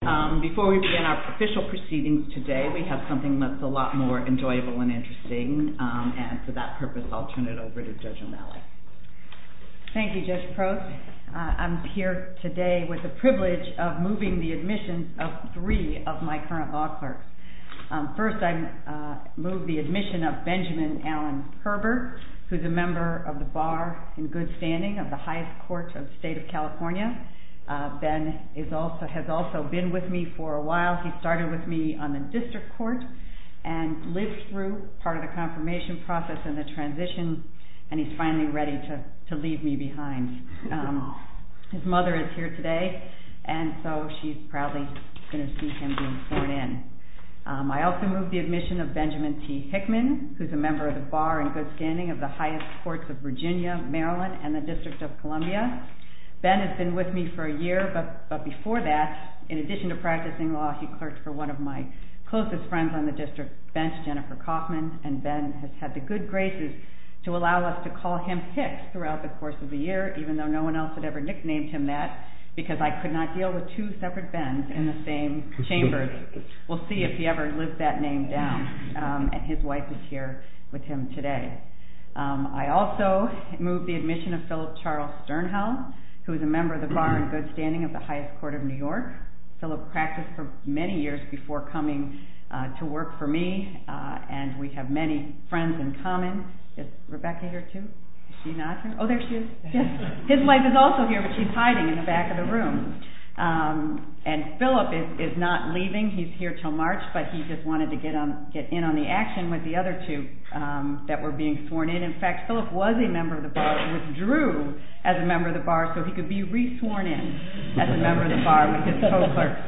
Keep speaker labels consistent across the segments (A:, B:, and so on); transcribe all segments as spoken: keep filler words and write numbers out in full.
A: Um, before we begin our official proceedings today, we have something that's a lot more enjoyable and interesting, um, and for that purpose, I'll turn it over to Judge O'Malley.
B: Thank you, Judge Prost. Uh, I'm here today with the privilege of moving the admissions of three of my current law clerks. Um, first, I uh, move the admission of Benjamin Allen Herbert, who's a member of the bar in good standing of the highest court of the state of California. Uh, Ben is also has also been with me for a while. He started with me on the district court and lived through part of the confirmation process and the transition, and he's finally ready to, to leave me behind. Um, his mother is here today, and so she's proudly going to see him being sworn in. Um, I also move the admission of Benjamin T. Hickman, who's a member of the bar in good standing of the highest courts of Virginia, Maryland, and the District of Columbia. Ben has been with me for a year, but, but before that, in addition to practicing law, he clerked for one of my closest friends on the district bench, Jennifer Kaufman, and Ben has had the good graces to allow us to call him Hicks throughout the course of the year, even though no one else had ever nicknamed him that, because I could not deal with two separate Bens in the same chambers. We'll see if he ever lives that name down, um, and his wife is here with him today. Um, I also move the admission of Philip Charles Sternhell, who is a member of the bar in good standing of the highest court of New York. Philip practiced for many years before coming uh, to work for me, uh, and we have many friends in common. Is Rebecca here too? Is she not here? Oh, there she is. Yes. His wife is also here, but she's hiding in the back of the room. Um, and Philip is, is not leaving. He's here till March, but he just wanted to get on get in on the action with the other two um, that were being sworn in. In fact, Philip was a member of the bar, withdrew as a member of the bar so he could be re-sworn in as a member of the bar with his co-clerks.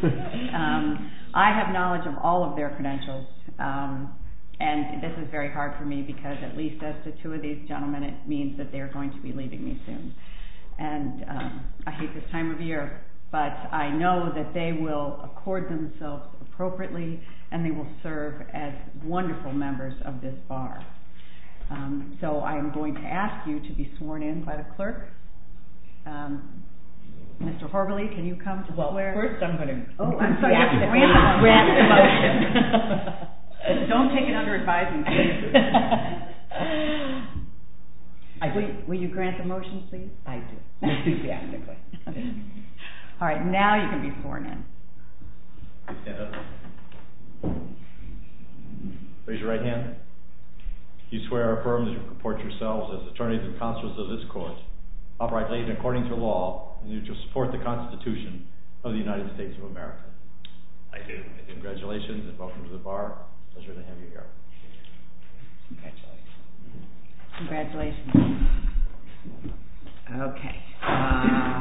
B: Um, I have knowledge of all of their credentials. Um, And this is very hard for me because at least as to two of these gentlemen, it means that they're going to be leaving me soon. And um, I hate this time of year, but I know that they will accord themselves appropriately and they will serve as wonderful members of this bar. Um, so I am going to ask you to be sworn in by the clerk. Um, Mister Horberly, can you come to
A: well,
B: swear?
A: Well, first I'm going to...
B: Oh, I'm sorry, you have to grant the motion. Don't take it under advisement, please. I will, will you grant the motion, please?
A: I do, enthusiastically.
B: All right, now you can be sworn in.
C: Stand up. Raise your right hand. You swear or affirm that you report yourselves as attorneys and counsels of this court, uprightly and according to law, and that you support the Constitution of the United States of America.
D: I do. I do.
C: Congratulations and welcome to the bar. Pleasure to have you here.
A: Congratulations. Congratulations. Okay. Uh,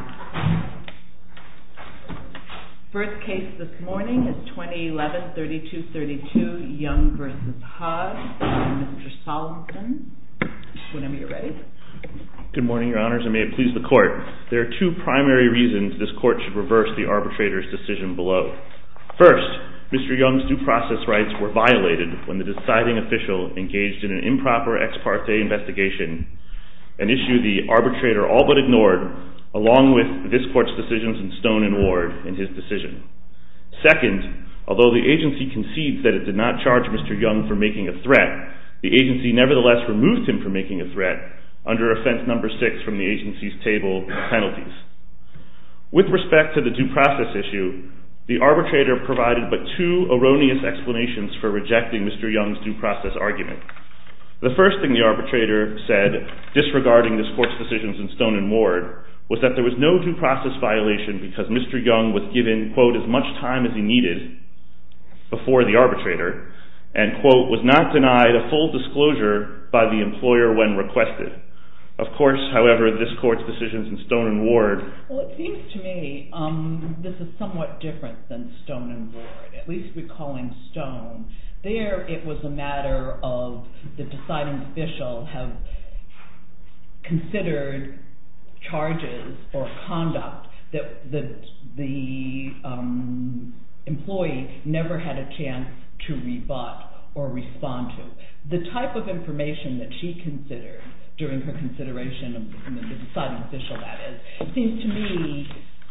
A: first case this morning is twenty eleven thirty-two thirty-two, Young versus Hud. Uh, Mister Solemson, whenever you're ready.
D: Good morning, Your Honors, and may it please the Court. There are two primary reasons this Court should reverse the arbitrator's decision below. First, Mister Young's due process rights were violated when the deciding official engaged in an improper ex parte investigation, an issue the arbitrator all but ignored, along with this Court's decisions in Stone and Ward in his decision. Second, although the agency concedes that it did not charge Mister Young for making a threat, the agency nevertheless removed him from making a threat under offense number six from the agency's table of penalties. With respect to the due process issue, the arbitrator provided but two erroneous explanations for rejecting Mister Young's due process argument. The first thing the arbitrator said, disregarding this Court's decisions in Stone and Ward, was that there was no due process violation because Mister Young was given, quote, as much time as he needed before the arbitrator, and, quote, was not denied a full disclosure by the employer when requested. Of course, however, this Court's decisions in Stone and Ward...
A: Well, it seems to me um, this is somewhat different than Stone and Ward, at least recalling Stone. There it was a matter of the deciding official have considered charges or conduct that the, the um, employee never had a chance to rebut or respond to. The type of information that she considered during her consideration of the deciding official, that is, it seems to me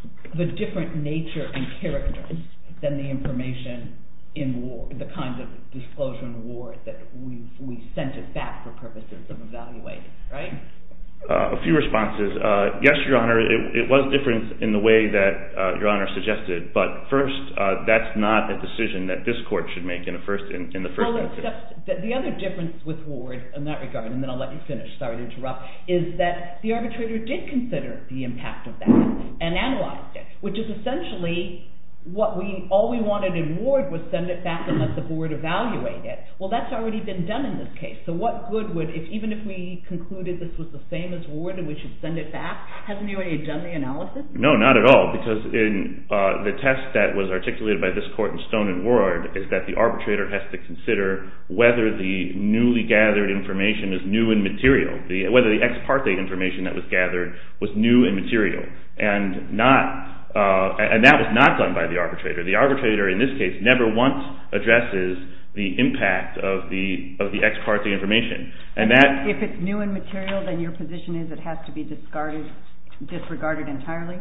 A: of a different nature and character than the information in Ward, the kind of disclosure in Ward that we we sent it back for purposes of evaluating, right?
D: Uh, a few responses. Uh, yes, Your Honor, it, it was different in the way that uh, Your Honor suggested. But first, uh, that's not a decision that this court should make in, a first, in, in the first
A: well,
D: instance.
A: The, the other difference with Ward in that regard, and then I'll let you finish, sorry to interrupt, is that the arbitrator did consider the impact of that and analyzed it, which is essentially what we all we wanted in Ward was send it back and let the board evaluate it. Well, that's already been done in this case. So what good would, if even if we concluded this was the same as Ward and we should send it back, hasn't he already done the analysis?
D: No, not at all, because in uh, the test that was articulated by this court in Stone and Ward is that the arbitrator has to consider whether the newly gathered information is new and material, the, whether the ex parte information that was gathered was new and material, and not Uh, and that was not done by the arbitrator. The arbitrator, in this case, never once addresses the impact of the of the ex parte information. And that,
B: if it's new and material, then your position is it has to be discarded, disregarded entirely?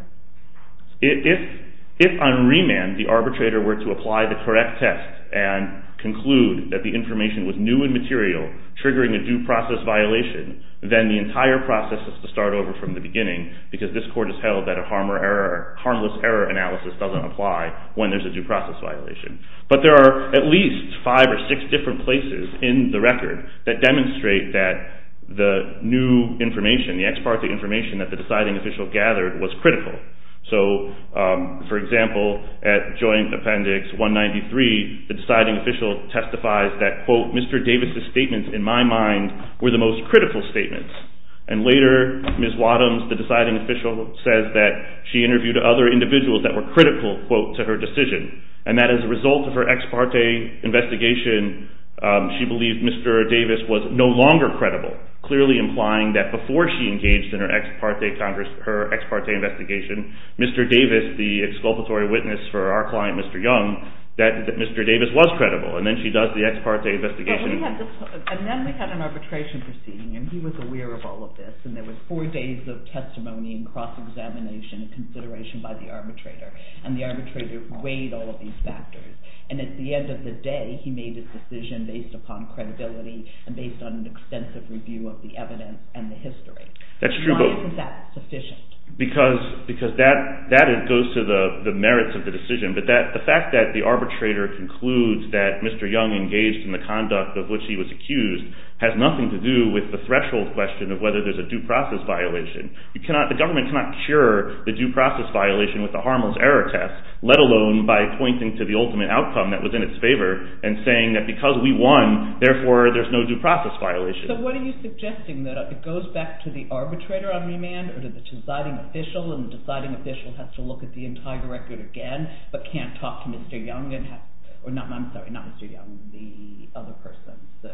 D: If if on remand the arbitrator were to apply the correct test and conclude that the information was new and material, triggering a due process violation, then the entire process has to start over from the beginning, because this court has held that a harm or error, harmless error analysis doesn't apply when there's a due process violation. But there are at least five or six different places in the record that demonstrate that the new information, the ex parte information that the deciding official gathered was critical. So, um, for example, at Joint Appendix one ninety-three, the deciding official testifies that, quote, Mister Davis's statements, in my mind, were the most critical statements. And later, Miz Wadhams, the deciding official, says that she interviewed other individuals that were critical, quote, to her decision. And that as a result of her ex parte investigation, um, she believed Mister Davis was no longer credible, clearly implying that before she engaged in her ex parte Congress, her ex parte investigation, Mister Davis, the exculpatory witness for our client, Mister Young, that, that Mister Davis was credible. And then she does the ex parte investigation.
A: But we had this, and then we had an arbitration proceeding, and he was aware of all of this, and there was four days of testimony and cross-examination and consideration by the arbitrator. And the arbitrator weighed all of these factors. And at the end of the day, he made his decision based upon credibility and based on an extensive review of the evidence and the history.
D: That's true.
A: Why isn't that sufficient?
D: Because because that that is, goes to the, the merits of the decision, but that the fact that the arbitrator concludes that Mister Young engaged in the conduct of which he was accused has nothing to do with the threshold question of whether there's a due process violation. You cannot, the government cannot cure the due process violation with the harmless error test, let alone by pointing to the ultimate outcome that was in its favor and saying that because we won, therefore there's no due process violation.
A: So what are you suggesting, that it goes back to the arbitrator on remand or to the deciding official, and the deciding official has to look at the entire record again but can't talk to Mister Young and have, or not, I'm sorry, not Mister Young, the other person, the,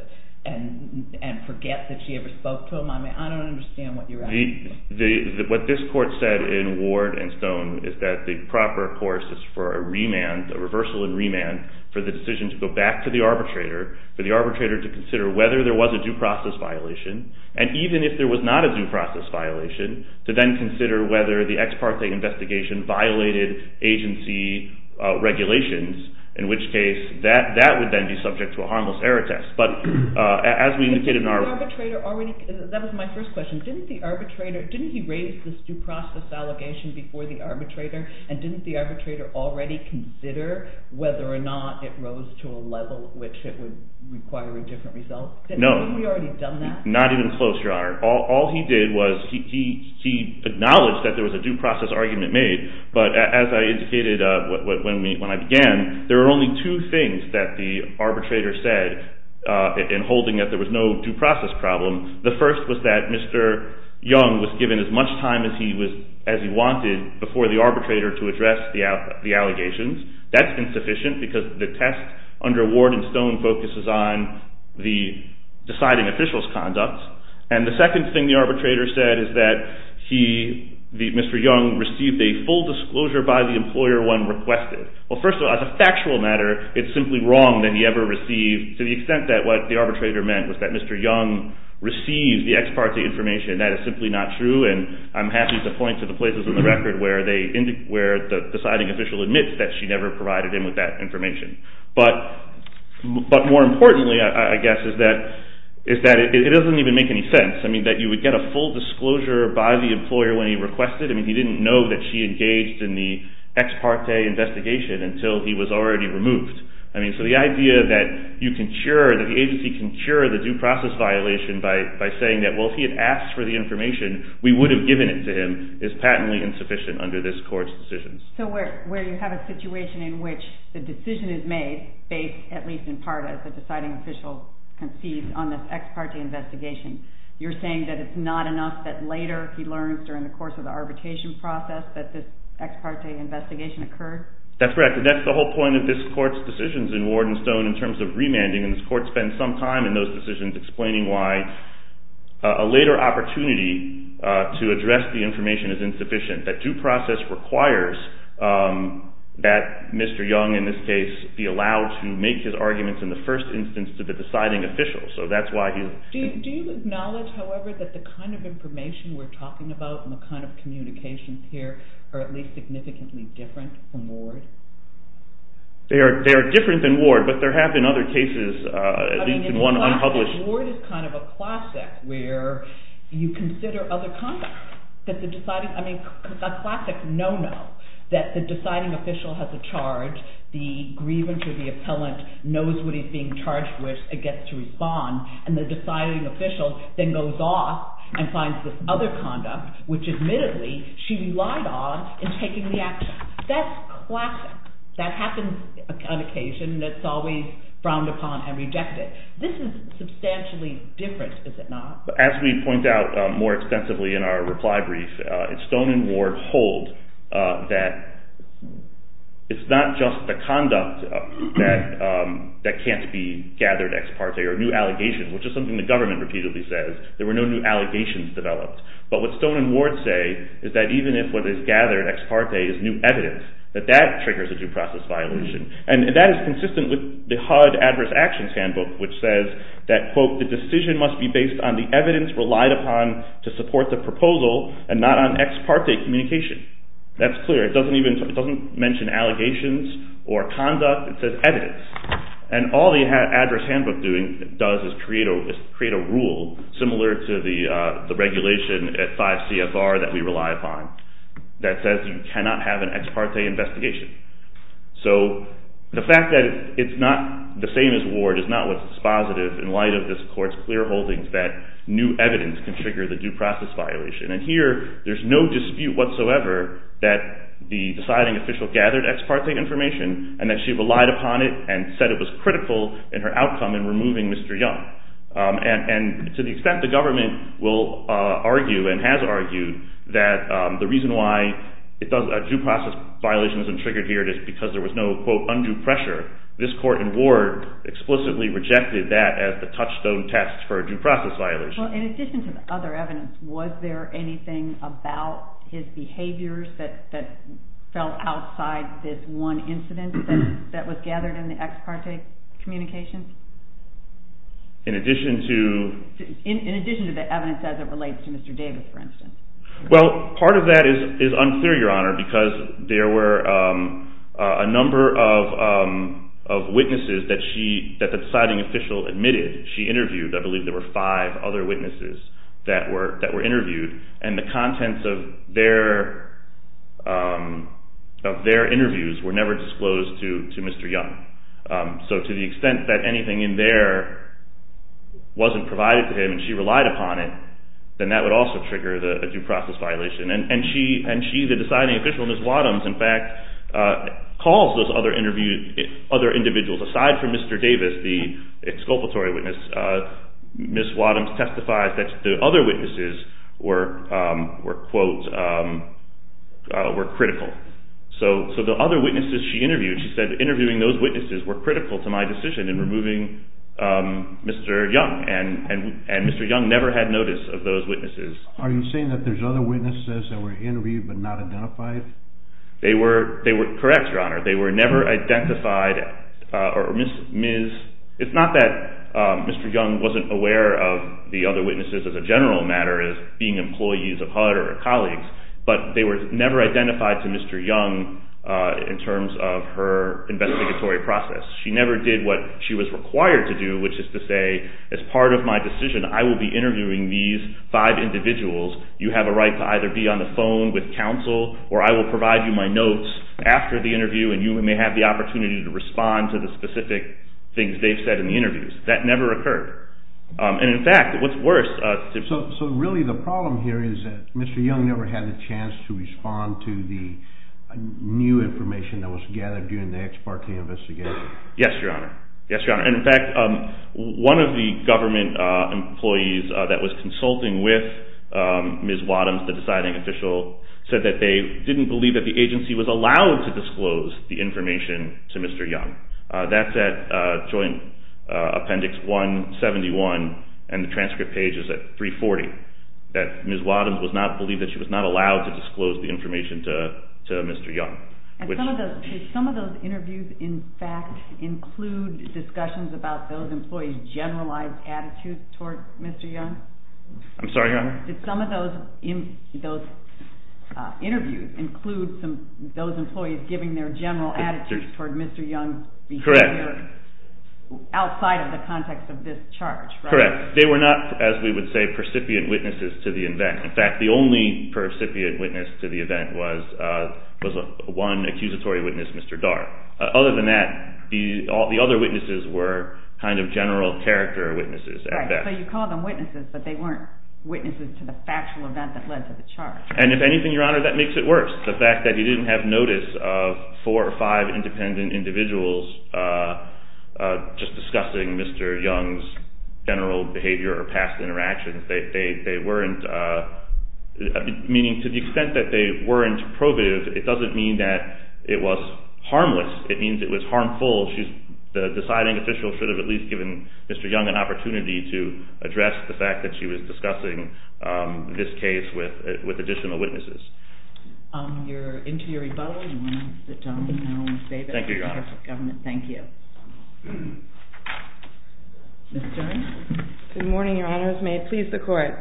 A: and and forget that she ever spoke to him? I mean, I don't understand what you're asking.
D: The, the, the, what this court said in Ward and Stone is that the proper course is for a remand, a reversal and remand, for the decision to go back to the arbitrator, for the arbitrator to consider whether there was a due process violation, and even if there was not a due process violation, to then consider whether the ex parte investigation violated agency uh, regulations, in which case that, that would then be subject to a harmless error test. But uh, as we indicated in our...
A: the arbitrator already, that was my first question, didn't the arbitrator, didn't he raise this due process allegation before the arbitrator, and didn't the arbitrator already consider whether or not it rose to a level at which it would require a different result? Didn't,
D: no.
A: Haven't we already done that?
D: Not even close, Your Honor. All, all he did was he, he, he acknowledged that there was a due process argument made, but as I indicated uh, when, we, when I began, there were only two things that the arbitrator said uh, in holding that there was no due process problem. The first was that Mister Young was given as much time as he was as he wanted before the arbitrator to address the the allegations. That's insufficient because the test under Ward and Stone focuses on the deciding official's conduct. And the second thing the arbitrator said is that he The, Mister Young received a full disclosure by the employer when requested. Well, first of all, as a factual matter, it's simply wrong that he ever received, to the extent that what the arbitrator meant was that Mister Young receives the ex parte information. That is simply not true, and I'm happy to point to the places in the record where they indi- where the deciding official admits that she never provided him with that information. But but more importantly, I, I guess, is that is that it, it doesn't even make any sense. I mean, that you would get a full disclosure by the employer when he requested. I mean, he didn't know that she engaged in the ex parte investigation until he was already removed. I mean, so the idea that you can cure, that the agency can cure the due process violation by, by saying that, well, if he had asked for the information, we would have given it to him, is patently insufficient under this court's decisions.
B: So where, where you have a situation in which the decision is made, based at least in part as the deciding official concedes on this ex parte investigation, you're saying that it's not enough that later he learns during the course of the arbitration process that this ex parte investigation occurred?
D: That's correct, and that's the whole point of this court's decisions in Ward and Stone in terms of remanding, and this court spends some time in those decisions explaining why uh, a later opportunity uh, to address the information is insufficient, that due process requires um, that Mister Young, in this case, be allowed to make his arguments in the first instance to the deciding official. So that's why he's...
A: Do you, do you acknowledge, however, that the kind of information we're talking about and the kind of communications here are at least significantly different from Ward?
D: They are they are different than Ward, but there have been other cases, uh, at
A: I
D: least
A: mean,
D: in one
A: classic,
D: unpublished...
A: Ward is kind of a classic where you consider other conduct that the deciding... I mean, a classic no-no, that the deciding official has a charge, the grievance or the appellant knows what he's being charged with and gets to respond, and the deciding official then goes off and finds this other conduct, which admittedly she relied on in taking the action. That's classic. That happens on occasion, and it's always frowned upon and rejected. This is substantially different, is it not?
D: As we point out uh, more extensively in our reply brief, uh, Stone and Ward hold Uh, that it's not just the conduct uh, that um, that can't be gathered ex parte or new allegations, which is something the government repeatedly says. There were no new allegations developed. But what Stone and Ward say is that even if what is gathered ex parte is new evidence, that that triggers a due process violation. And that is consistent with the H U D Adverse Actions Handbook, which says that, quote, the decision must be based on the evidence relied upon to support the proposal and not on ex parte communication. That's clear. It doesn't even it doesn't mention allegations or conduct. It says evidence. And all the Adverse Handbook doing does is create a is create a rule similar to the uh, the regulation at five C F R that we rely upon that says you cannot have an ex parte investigation. So the fact that it's, it's not the same as Ward is not what's dispositive in light of this court's clear holdings that new evidence can trigger the due process violation. And here, there's no dispute whatsoever that the deciding official gathered ex parte information and that she relied upon it and said it was critical in her outcome in removing Mister Young. Um, and, and to the extent the government will uh, argue and has argued that um, the reason why it does, a due process violation isn't triggered here is because there was no, quote, undue pressure, this court in Ward explicitly rejected that as the touchstone test for a due process violation.
B: Well, in addition to the other evidence, was there anything about his behaviors that, that fell outside this one incident that, that was gathered in the ex parte communications?
D: In addition to...
B: In, in addition to the evidence as it relates to Mister Davis, for instance.
D: Well, part of that is, is unclear, Your Honor, because there were um, uh, a number of um, of witnesses that she that the deciding official admitted she interviewed. I believe there were five other witnesses that were that were interviewed, and the contents of their um, of their interviews were never disclosed to to Mister Young. Um, so, to the extent that anything in there wasn't provided to him and she relied upon it, then that would also trigger the a due process violation. And and she and she, the deciding official, Miz Wadhams, in fact, uh, calls those other interview other individuals aside from Mister Davis, the exculpatory witness. Uh, Miz Wadhams testifies that the other witnesses were um, were quote um, uh, were critical. So so the other witnesses she interviewed, she said interviewing those witnesses were critical to my decision in removing Um, Mister Young, and, and and Mister Young never had notice of those witnesses.
E: Are you saying that there's other witnesses that were interviewed but not identified?
D: They were they were correct, Your Honor. They were never identified, uh, or Miz Miz It's not that um, Mister Young wasn't aware of the other witnesses as a general matter as being employees of H U D or colleagues, but they were never identified to Mister Young uh, in terms of her investigatory process. She never did what she was required to do, which is to say, as part of my decision, I will be interviewing these five individuals. You have a right to either be on the phone with counsel, or I will provide you my notes after the interview, and you may have the opportunity to respond to the specific things they've said in the interviews. That never occurred. Um, and in fact, what's worse... Uh, to
E: so, so really the problem here is that Mister Young never had the chance to respond to the new information that was gathered during the ex parte investigation.
D: Yes, Your Honor. Yes, Your Honor. And in fact, um, one of the government uh, employees uh, that was consulting with um, Miz Wadhams, the deciding official, said that they didn't believe that the agency was allowed to disclose the information to Mister Young. Uh, that's at uh, Joint uh, Appendix one seventy-one, and the transcript page is at three forty, that Miz Wadhams was not believed that she was not allowed to disclose the information to to Mister Young.
B: And
D: which,
B: some of those, some of those interviews, in fact, include discussions about those employees' generalized attitude toward Mister Young?
D: I'm sorry, Your Honor?
B: Did some of those in, those uh, interviews include some those employees giving their general attitudes toward Mister Young's behavior?
D: Correct.
B: Outside of the context of this charge, right?
D: Correct. They were not, as we would say, percipient witnesses to the event. In fact, the only percipient witness to the event was uh, was a, one accusatory witness, Mister Dar. Uh, other than that, the all the other witnesses were kind of general character witnesses at
B: right.
D: best.
B: So you call them witnesses, but they weren't witnesses to the factual event that led to the charge.
D: And if anything, Your Honor, that makes it worse. The fact that he didn't have notice of four or five independent individuals uh, Uh, just discussing Mister Young's general behavior or past interactions. They they, they weren't, uh, meaning to the extent that they weren't probative, it doesn't mean that it was harmless. It means it was harmful. She's, the deciding official should have at least given Mister Young an opportunity to address the fact that she was discussing um, this case with uh, with additional witnesses.
A: Um, you're into your rebuttal. You want to sit down now and save it?
D: Thank you, Your Honor.
A: Government, thank you. Miz Stern?
F: Good morning, Your Honors. May it please the Court.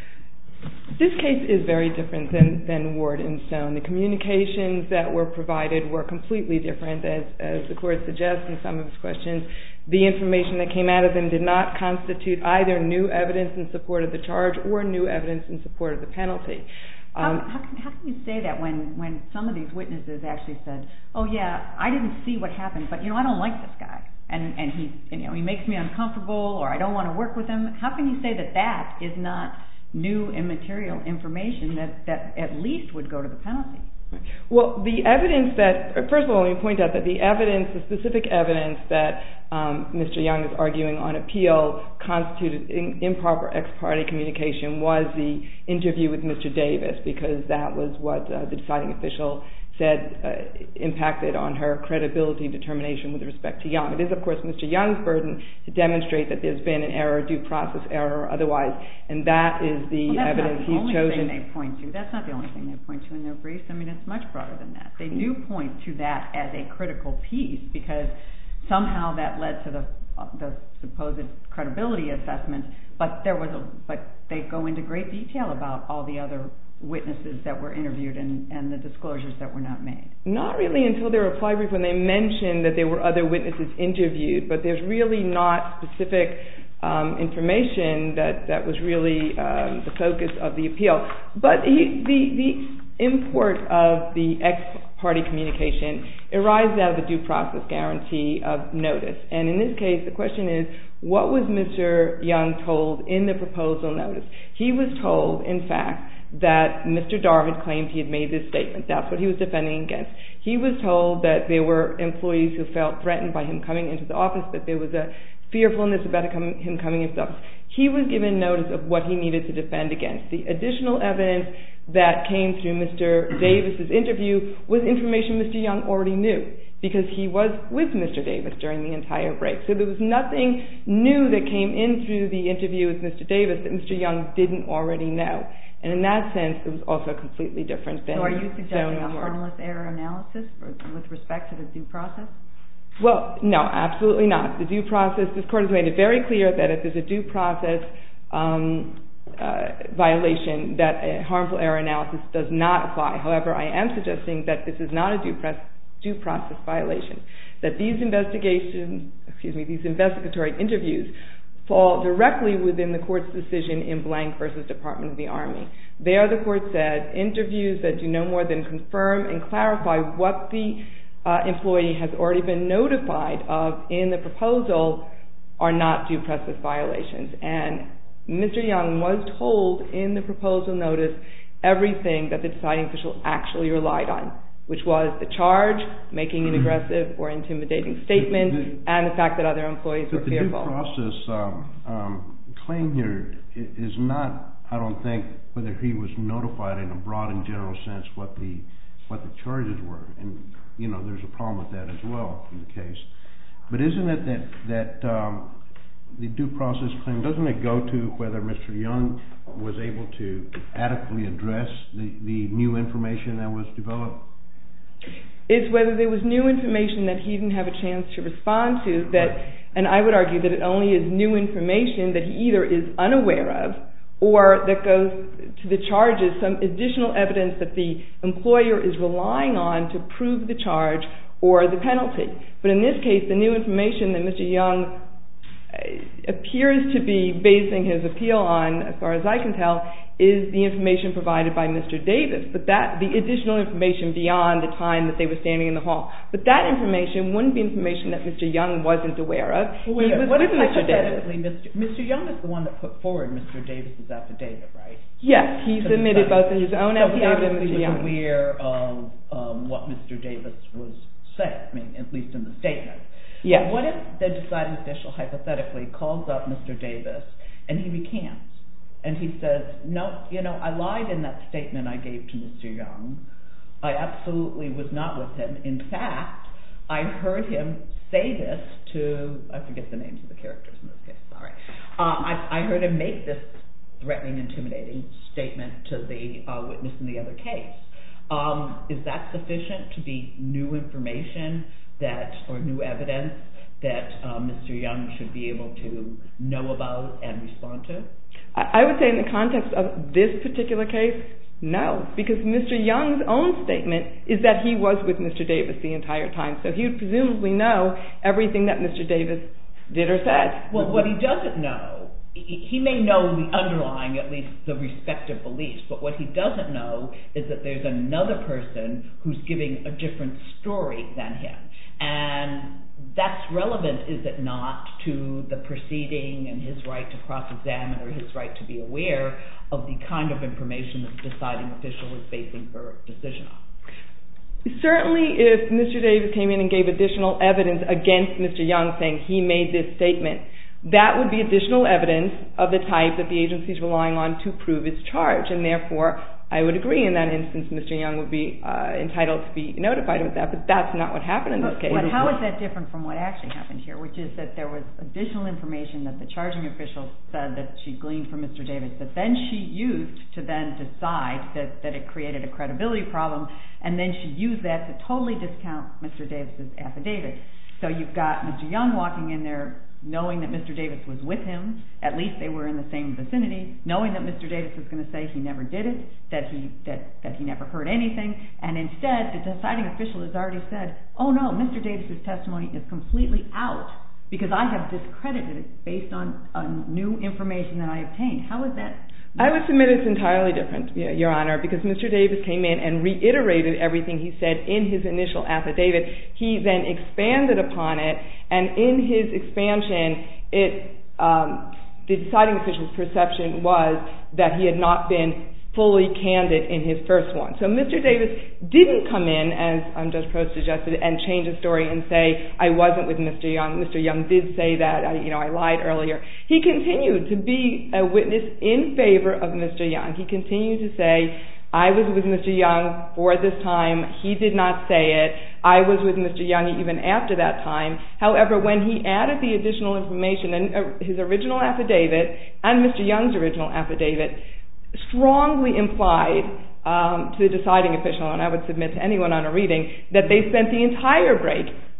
F: This case is very different than, than Ward and Stone. The communications that were provided were completely different, as, as the Court suggests in some of its questions. The information that came out of them did not constitute either new evidence in support of the charge or new evidence in support of the penalty.
B: Um, how, how, can, how can you say that when, when some of these witnesses actually said, oh yeah, I didn't see what happened, but you know, I don't like this guy. And, and he, you know, he makes me uncomfortable, or I don't want to work with him. How can you say that that is not new and material information that, that at least would go to the penalty?
F: Well, the evidence that, first of all, let me point out that the evidence, the specific evidence that um, Mister Young is arguing on appeal constituted in, improper ex parte communication was the interview with Mister Davis, because that was what uh, the deciding official said uh, impacted on her credibility determination with respect to Young. It is, of course, Mister Young's burden to demonstrate that there's been an error, due process error or otherwise, and that is the
B: well,
F: evidence
B: he's
F: chosen.
B: That's not the only thing they point to. That's not the only thing they point to in their briefs. I mean, it's much broader than that. They do point to that as a critical piece, because somehow that led to the uh, the supposed credibility assessment, but there was a, but they go into great detail about all the other witnesses that were interviewed and, and the disclosures that were not made.
F: Not really until their reply brief, when they mentioned that there were other witnesses interviewed, but there's really not specific um, information that, that was really um, the focus of the appeal. But he, the, the import of the ex parte communication arises out of the due process guarantee of notice. And in this case, the question is, what was Mister Young told in the proposal notice? He was told, in fact, that Mister Dar had claimed he had made this statement. That's what he was defending against. He was told that there were employees who felt threatened by him coming into the office, that there was a fearfulness about him coming into the office. He was given notice of what he needed to defend against. The additional evidence that came through Mister Davis's interview was information Mister Young already knew, because he was with Mister Davis during the entire break. So there was nothing new that came in through the interview with Mister Davis that Mister Young didn't already know. And in that sense, it was also completely different than...
B: So are you suggesting a
F: harmless
B: error analysis for, with respect to the due process?
F: Well, no, absolutely not. The due process, this court has made it very clear that if there's a due process um, uh, violation, that a harmful error analysis does not apply. However, I am suggesting that this is not a due, press, due process violation, that these investigations, excuse me, these investigatory interviews fall directly within the court's decision in Blank versus Department of the Army. There the court said interviews that do no more than confirm and clarify what the uh, employee has already been notified of in the proposal are not due process violations. And Mister Young was told in the proposal notice everything that the deciding official actually relied on, which was the charge, making an aggressive or intimidating statement, the, and the fact that other employees were
E: the
F: fearful.
E: The due process um, um, claim here is not, I don't think, whether he was notified in a broad and general sense what the what the charges were. And, you know, there's a problem with that as well in the case. But isn't it that, that um, the due process claim, doesn't it go to whether Mister Young was able to adequately address the, the new information that was developed?
F: It's whether there was new information that he didn't have a chance to respond to, that, and I would argue that it only is new information that he either is unaware of or that goes to the charges, some additional evidence that the employer is relying on to prove the charge or the penalty. But in this case, the new information that Mister Young appears to be basing his appeal on, as far as I can tell, is the information provided by Mister Davis, but that the additional information beyond the time that they were standing in the hall. But that information wouldn't be information that Mister Young wasn't aware of.
A: Well, wait,
F: he was
A: what
F: with
A: if
F: Mister Davis.
A: Mister Mister Young is the one that put forward Mister Davis's affidavit, right?
F: Yes, he submitted both his own
A: so
F: affidavit and Mister
A: Young. He
F: Young.
A: was aware of um, what Mister Davis was saying, I mean, at least in the statement.
F: Yes.
A: But what if the deciding official hypothetically calls up Mister Davis and he recants? And he says, no, you know, I lied in that statement I gave to Mister Young. I absolutely was not with him. In fact, I heard him say this to, I forget the names of the characters in this case, sorry. Uh, I, I heard him make this threatening, intimidating statement to the uh, witness in the other case. Um, is that sufficient to be new information that, or new evidence that uh, Mister Young should be able to know about and respond to?
F: I would say in the context of this particular case, no, because Mister Young's own statement is that he was with Mister Davis the entire time, so he would presumably know everything that Mister Davis did or said.
A: Well, what he doesn't know, he may know the underlying, at least the respective beliefs, but what he doesn't know is that there's another person who's giving a different story than him. And that's relevant, is it not, to the proceeding and his right to cross-examine or his right to be aware of the kind of information that the deciding official is basing her decision on?
F: Certainly if Mister Davis came in and gave additional evidence against Mister Young saying he made this statement, that would be additional evidence of the type that the agency is relying on to prove its charge, and therefore I would agree in that instance Mister Young would be uh, entitled to be notified of that, but that's not what happened in this
B: but,
F: case.
B: But how is that different from what actually happened here, which is that there was additional information that the charging official said that she gleaned from Mister Davis that then she used to then decide that, that it created a credibility problem, and then she used that to totally discount Mister Davis's affidavit. So you've got Mister Young walking in there knowing that Mister Davis was with him, at least they were in the same vicinity, knowing that Mister Davis was going to say he never did it, that he that, that he never heard anything, and instead the deciding official has already said, oh no, Mister Davis's testimony is completely out because I have discredited it based on uh, new information that I obtained. How is that?
F: I would submit it's entirely different, Your Honor, because Mister Davis came in and reiterated everything he said in his initial affidavit. He then expanded upon it, and in his expansion, it um, the deciding official's perception was that he had not been fully candid in his first one. So Mister Davis didn't come in, as um, Judge Prost suggested, and change the story and say, I wasn't with Mister Young. Mister Young did say that, I, you know, I lied earlier. He continued to be a witness in favor of Mister Young. He continued to say, I was with Mister Young for this time. He did not say it. I was with Mister Young even after that time. However, when he added the additional information in uh, his original affidavit and Mister Young's original affidavit, strongly implied um, to the deciding official, and I would submit to anyone on a reading, that they spent the entire break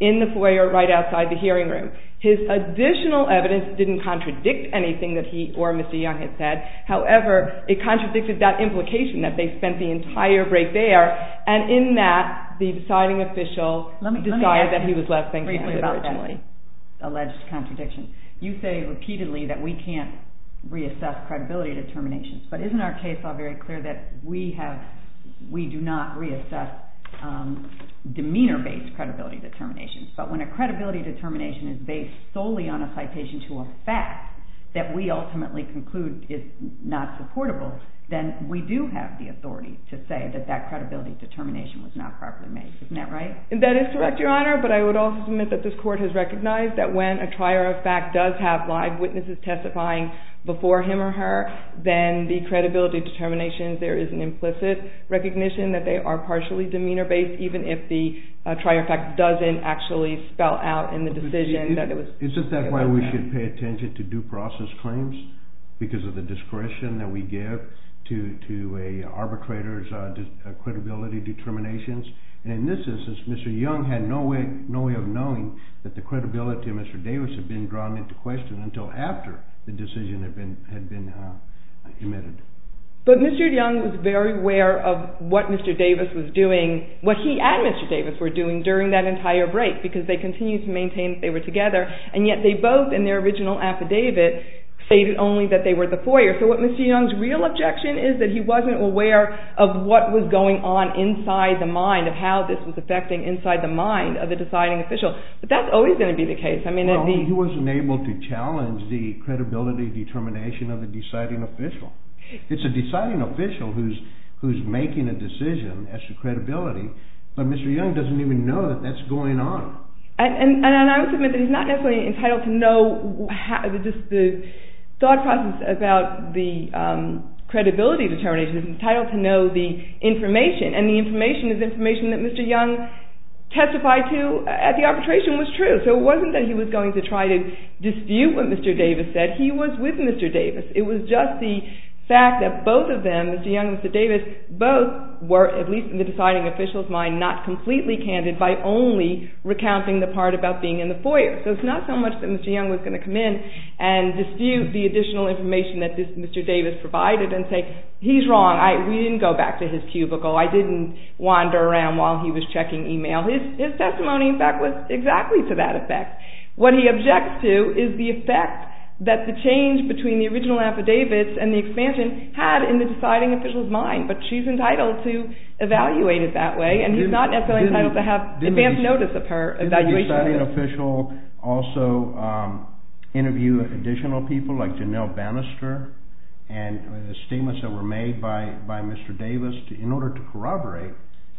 F: in the foyer right outside the hearing room. His additional evidence didn't contradict anything that he or Mister Young had said. However, it contradicted that implication that they spent the entire break there, and in that, the deciding official
B: let me,
F: decided
B: let me
F: that he was less than candid
B: about
F: originally.
B: That alleged contradiction. You say repeatedly that we can't reassess credibility determinations, but isn't our case law very clear that we have, we do not reassess um, demeanor-based credibility determinations? But when a credibility determination is based solely on a citation to a fact that we ultimately conclude is not supportable, then we do have the authority to say that that credibility determination was not properly made. Isn't that right?
F: That is correct, Your Honor, but I would also submit that this Court has recognized that when a trier of fact does have live witnesses testifying before him or her, then the credibility determinations, there is an implicit recognition that they are partially demeanor-based, even if the uh, trier of fact doesn't actually spell out in the decision
E: it,
F: that it was...
E: Isn't that why we should pay attention to due process claims? Because of the discretion that we give to to a arbitrator's uh, dis, uh, credibility determinations. And in this instance, Mister Young had no way no way of knowing that the credibility of Mister Davis had been drawn into question until after the decision had been had been uh, emitted.
F: But Mister Young was very aware of what Mister Davis was doing, what he and Mister Davis were doing during that entire break, because they continued to maintain that they were together, and yet they both, in their original affidavit, stated only that they were at the foyer. So what Mister Young's real objection is that he wasn't aware of what was going on inside the mind, of how this was affecting inside the mind of the deciding official. But that's always going to be the case. I mean,
E: well,
F: the,
E: he wasn't able to challenge the credibility determination of the deciding official. It's a deciding official who's who's making a decision as to credibility, but Mister Young doesn't even know that that's going on.
F: And, and, and I would submit that he's not necessarily entitled to know how, just the thought process about the um, credibility determination. He's entitled to know the information, and the information is information that Mister Young testified to at the arbitration was true. So it wasn't that he was going to try to dispute what Mister Davis said. He was with Mister Davis. It was just the fact that both of them, Mister Young and Mister Davis, both were, at least in the deciding official's mind, not completely candid by only recounting the part about being in the foyer. So it's not so much that Mister Young was going to come in and dispute the additional information that this Mister Davis provided and say, he's wrong, I, we didn't go back to his cubicle, I didn't wander around while he was checking email. His, his testimony, in fact, was exactly to that effect. What he objects to is the effect that the change between the original affidavits and the expansion had in the deciding official's mind, but she's entitled to evaluate it that way, and he's
E: didn't,
F: not necessarily entitled to have advance
E: the,
F: notice of her evaluation.
E: Did the deciding official also um, interview additional people like Janelle Bannister and uh, the statements that were made by, by Mister Davis to, in order to corroborate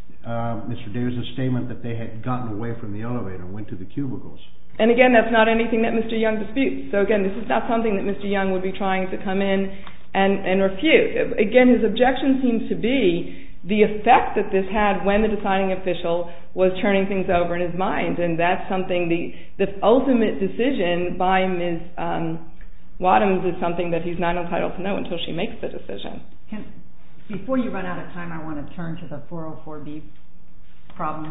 E: uh, Mister Davis' statement that they had gotten away from the elevator and went to the cubicles?
F: And again, that's not anything that Mister Young disputes. So again, this is not something that Mister Young would be trying to come in and, and refute. Again, his objection seems to be the effect that this had when the deciding official was turning things over in his mind. And that's something, the, the ultimate decision by Miz Um, Wadhams is something that he's not entitled to know until she makes the decision.
B: Can, before you run out of time, I want to turn to the four oh four B problem.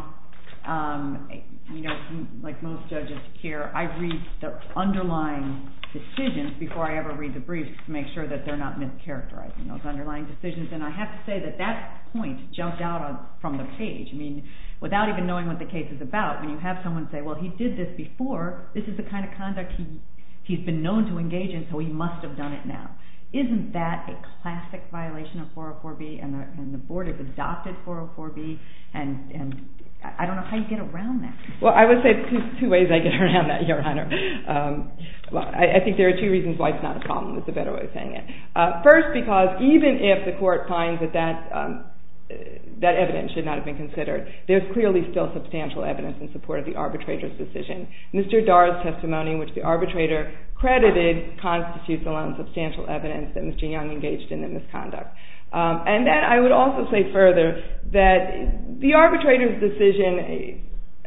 B: Um, you know, like most judges here, I read the underlying decisions before I ever read the briefs to make sure that they're not mischaracterizing those underlying decisions. And I have to say that that point jumped out on, from the page. I mean, without even knowing what the case is about, when you have someone say, well, he did this before, this is the kind of conduct he, he's been known to engage in, so he must have done it now. Isn't that a classic violation of four oh four B, and the, and the board has adopted four oh four B, and, and I don't know how you get around that.
F: Well, I would say two, two ways I get around that, Your Honor. Um, well, I, I think there are two reasons why it's not a problem. It's a better way of saying it. Uh, first, because even if the court finds that that, um, that evidence should not have been considered, there's clearly still substantial evidence in support of the arbitrator's decision. Mister Darr's testimony, which the arbitrator credited, constitutes alone substantial evidence that Mister Young engaged in the misconduct. Um, and then I would also say further that the arbitrator's decision,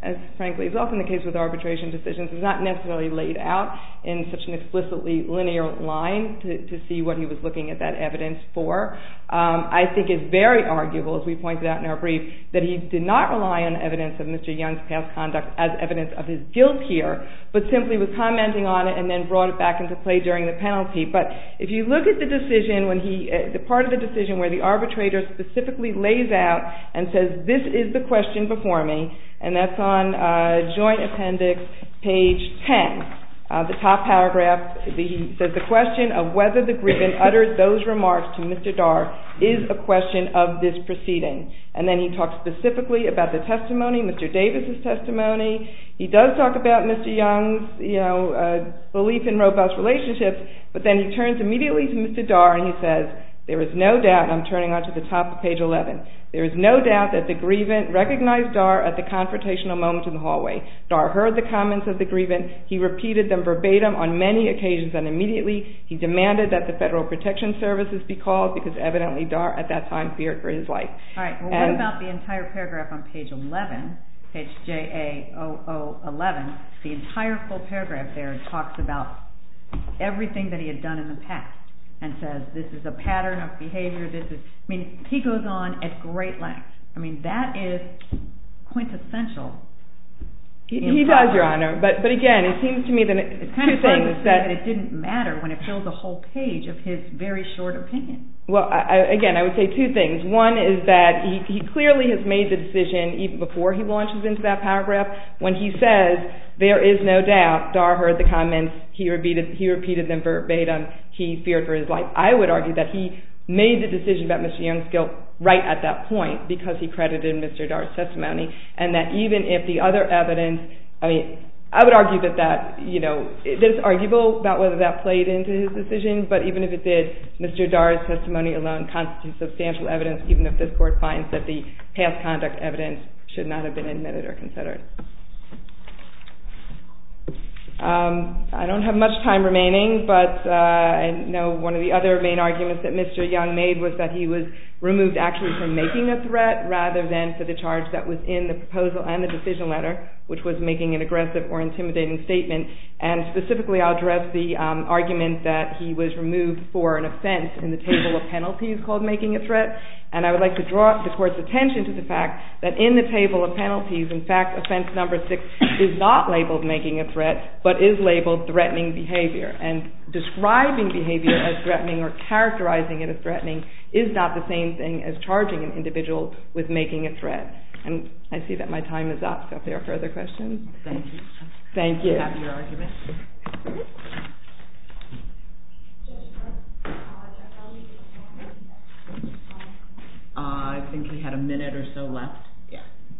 F: as frankly is often the case with arbitration decisions, is not necessarily laid out in such an explicitly linear line to, to see what he was looking at that evidence for. Um, I think it's very arguable, as we pointed out in our brief, that he did not rely on evidence of Mister Young's past conduct as evidence of his guilt here, but simply was commenting on it and then brought it back into play during the penalty. But if you look at the decision, when he, uh, the part of the decision where the arbitrator specifically lays out and says, this is the question before me, and that's on uh, Joint Appendix page ten. Uh, the top paragraph, the, he says, the question of whether the grievant uttered those remarks to Mister Dar is a question of this proceeding. And then he talks specifically about the testimony, Mister Davis's testimony. He does talk about Mister Young's, you know, uh, belief in robust relationships, but then he turns immediately to Mister Dar and he says, there is no doubt, and I'm turning on to the top of page eleven, there is no doubt that the grievant recognized Dar at the confrontational moment in the hallway. Dar heard the comments of the grievant. He repeated them verbatim on many occasions, and immediately he demanded that the Federal Protection Services be called because evidently Dar at that time feared for his life.
B: All right, well,
F: and,
B: what about the entire paragraph on page eleven, page J A zero zero eleven? The entire full paragraph there talks about everything that he had done in the past, and says this is a pattern of behavior, this is, I mean, he goes on at great length. I mean, that is quintessential.
F: He, he does, Your Honor, but but again, it seems to me that it,
B: it's kind
F: two
B: of fun
F: things
B: to say
F: that,
B: that it didn't matter when it fills a whole page of his very short opinion.
F: Well, I, again, I would say two things. One is that he, he clearly has made the decision even before he launches into that paragraph when he says there is no doubt Dar heard the comments, he repeated, he repeated them verbatim, he feared for his life. I would argue that he made the decision about Mister Young's guilt right at that point because he credited Mister Dar's testimony, and that even if the other evidence, I mean, I would argue that that, you know, it's arguable about whether that played into his decision, but even if it did, Mister Dar's testimony alone constitutes substantial evidence, even if this court finds that the past conduct evidence should not have been admitted or considered. Um, I don't have much time remaining, but uh, I know one of the other main arguments that Mister Young made was that he was removed actually from making a threat rather than for the charge that was in the proposal and the decision letter, which was making an aggressive or intimidating statement. And specifically, I'll address the um, argument that he was removed for an offense in the table of penalties called making a threat. And I would like to draw the court's attention to the fact that in the table of penalties, in fact, offense number six is not labeled making a threat, but is labeled threatening behavior. And describing behavior as threatening or characterizing it as threatening is not the same thing as charging an individual with making a threat. And I see that my time is up, so if there are further questions.
B: Thank you.
F: Thank you.
B: Have your argument. Uh, I think he had a minute or so left. Yeah.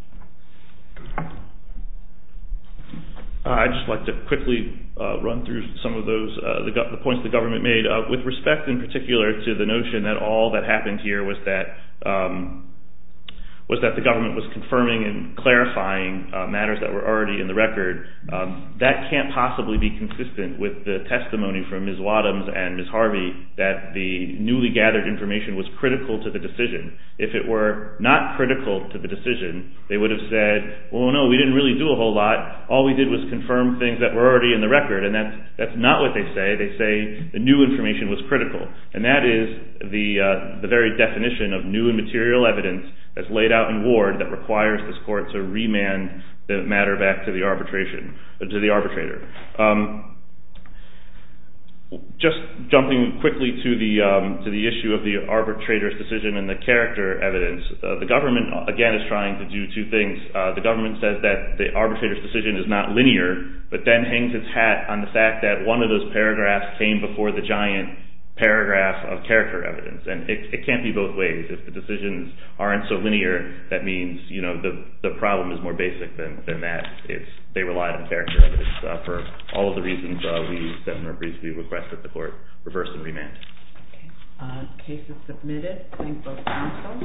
D: Uh, I'd just like to quickly uh, run through some of those uh, the, go- the points the government made uh, with respect, in particular, to the notion that all that happened here was that um, was that the government was confirming and clarifying uh, matters that were already in the record. Um, that can't possibly be consistent with the testimony from Miz Wadhams and Miz Harvey that the newly gathered information was critical to the decision. If it were not critical to the decision, they would have said, well, no, we didn't really do a whole lot. All we did was confirm things that were already in the record, and that's, that's not what they say. They say the new information was critical, and that is the, uh, the very definition of new and material evidence that's laid out in Ward that requires this court to remand the matter back to the arbitration, uh, to the arbitrator. Um, just jumping quickly to the um, to the issue of the arbitrator's decision and the character evidence, uh, the government again is trying to do two things. Uh, the government says that the arbitrator's decision is not linear, but then hangs its hat on the fact that one of those paragraphs came before the giant paragraph of character evidence, and it, it can't be both ways. If the decisions aren't so linear, that means, you know, the the problem is more basic than, than that. It's they relied on character evidence uh, for all of the reasons uh, we said in our brief. We request that the court reverse and remand.
B: Okay. Uh, case is submitted. Thank both counsel.